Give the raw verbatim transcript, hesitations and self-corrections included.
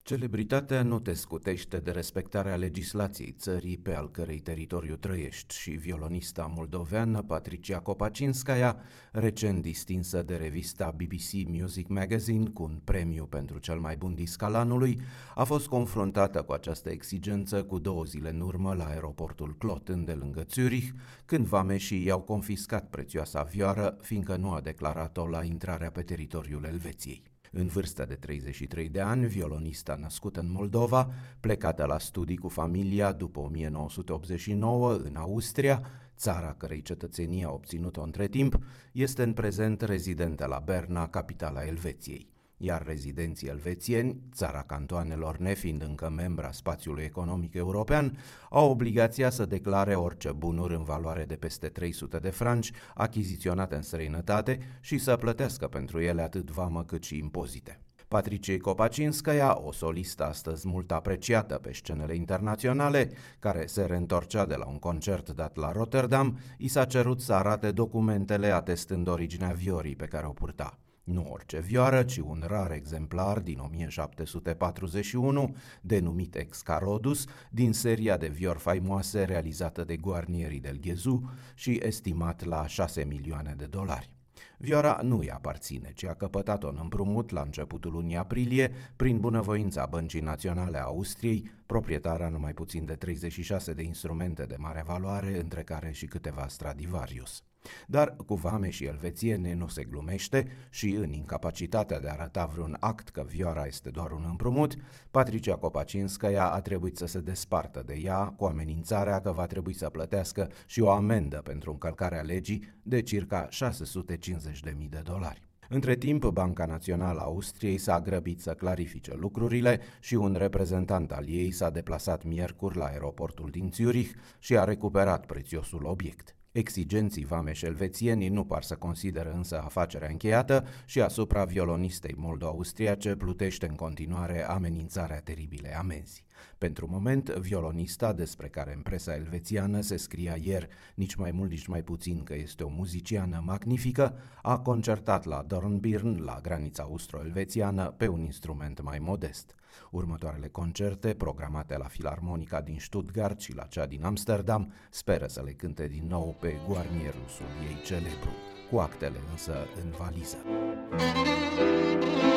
Celebritatea nu te scutește de respectarea legislației țării pe al cărei teritoriu trăiești și violonista moldoveană Patricia Kopaczynskaja, recent distinsă de revista B B C Music Magazine cu un premiu pentru cel mai bun disc al anului, a fost confruntată cu această exigență cu două zile în urmă la aeroportul Kloten de lângă Zurich, când vameșii i-au confiscat prețioasa vioară, fiindcă nu a declarat-o la intrarea pe teritoriul Elveției. În vârstă de treizeci și trei de ani, violonista născută în Moldova, plecată la studii cu familia după o mie nouă sute optzeci și nouă în Austria, țara cărei cetățenie a obținut-o între timp, este în prezent rezidentă la Berna, capitala Elveției. Iar rezidenții elvețieni, țara cantoanelor nefiind încă membra spațiului economic european, au obligația să declare orice bunuri în valoare de peste trei sute de franci achiziționate în străinătate și să plătească pentru ele atât vamă cât și impozite. Patricia Kopaczynskaja, o solistă astăzi mult apreciată pe scenele internaționale, care se reîntorcea de la un concert dat la Rotterdam, i s-a cerut să arate documentele atestând originea viorii pe care o purta. Nu orice vioară, ci un rar exemplar din o mie șapte sute patruzeci și unu, denumit Excarodus, din seria de viori faimoase realizată de Guarnieri del Gesù și estimat la șase milioane de dolari. Vioara nu îi aparține, ci a căpătat-o în împrumut la începutul lunii aprilie prin bunăvoința Băncii Naționale a Austriei, proprietara numai puțin de treizeci și șase de instrumente de mare valoare, între care și câteva Stradivarius. Dar cu vameșii elvețieni nu se glumește și, în incapacitatea de a arăta vreun act că vioara este doar un împrumut, Patricia Kopaczynskaja a trebuit să se despartă de ea cu amenințarea că va trebui să plătească și o amendă pentru încălcarea legii de circa șase sute cincizeci de mii de dolari. Între timp, Banca Națională a Austriei s-a grăbit să clarifice lucrurile și un reprezentant al ei s-a deplasat miercuri la aeroportul din Zurich și a recuperat prețiosul obiect. Exigenții vameși elvețieni nu par să consideră însă afacerea încheiată și asupra violonistei moldo-austriace plutește în continuare amenințarea teribilei amenzi. Pentru moment, violonista, despre care în presa elvețiană se scria ieri nici mai mult, nici mai puțin că este o muziciană magnifică, a concertat la Dornbirn, la granița austro-elvețiană, pe un instrument mai modest. Următoarele concerte, programate la Filarmonica din Stuttgart și la cea din Amsterdam, speră să le cânte din nou pe Guarnierul ei celebru, cu actele însă în valiză.